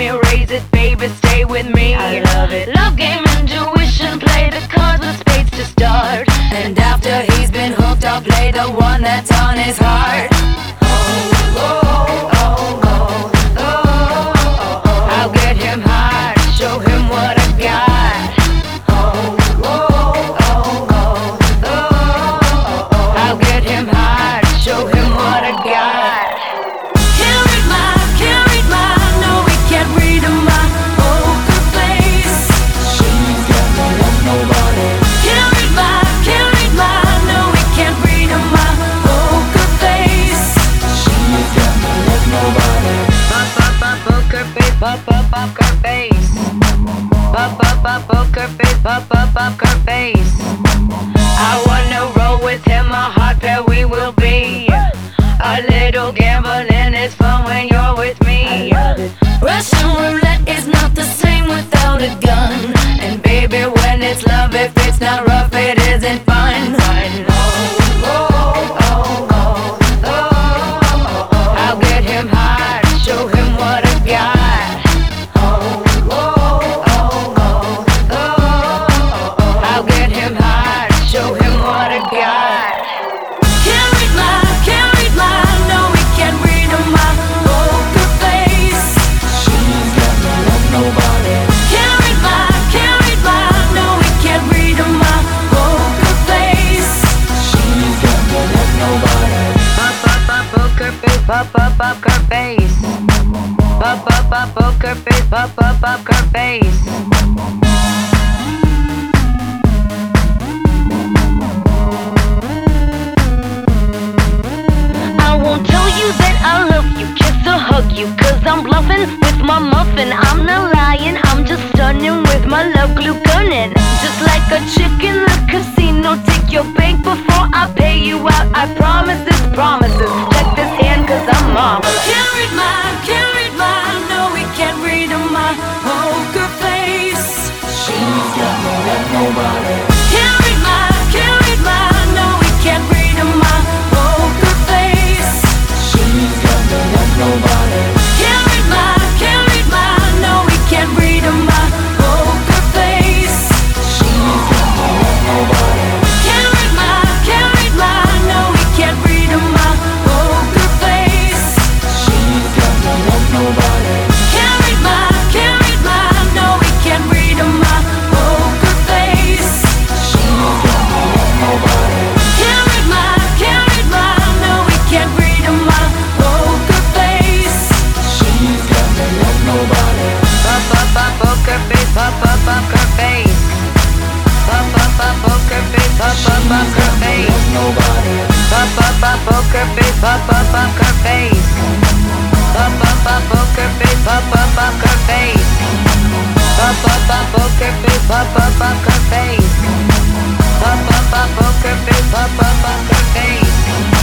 me, raise it, baby, stay with me. I love it. Love game, intuition, play the cards with spades to start. And after he's been hooked, I'll play the one that's on his heart. I'll get him hard, show him what I got. I'll get him hard, show him what I got. Can't read my, no, we can't read my poker face. She's got no love, nobody. Can't read my, no, we can't read my poker face. She's got no love, nobody. Poker face, poker face. Poker face, poker face. I wanna roll with him, a hot pair we will be. A little gambling is fun when you're with me. Russian roulette is not the same without a gun. And baby, when it's love, if it's not rough, it isn't fun. I'll get him hard, show him what I got. I'll get him hard, show him what I got. Can't read my, no, we can't read my poker face. She's got no love, nobody. Can't read my, no, we can't read my poker face. She's got no love, nobody. Poker face, poker face. Poker face, poker face. I won't tell you that I love you, kiss or hug you, cause I'm bluffing with my muffin. I'm not lying, I'm just stunning with my love glue gunning. Just like a chick in the casino, take your bank before I pay you out. I promise this promises. Check this hand cause I'm marvelous. Can't read my, no, we can't read my poker face. She's got no love, nobody. Can't read my, no, we can't read my poker face. She's got no love, nobody. Can't read my, no, we can't read my poker face. She's got no love, nobody. Can't read my, no, we can't read my poker face. She's got no love, nobody. Can't read my, no, we can't read my poker face. She's got no love, nobody. Can't read my, no, we can't read my poker face. She's got no love, nobody. Poker face, poker face. Poker face, poker face. Nobody. Poker face, poker face. Poker face, poker face. Poker face, poker face. Poker face, poker face.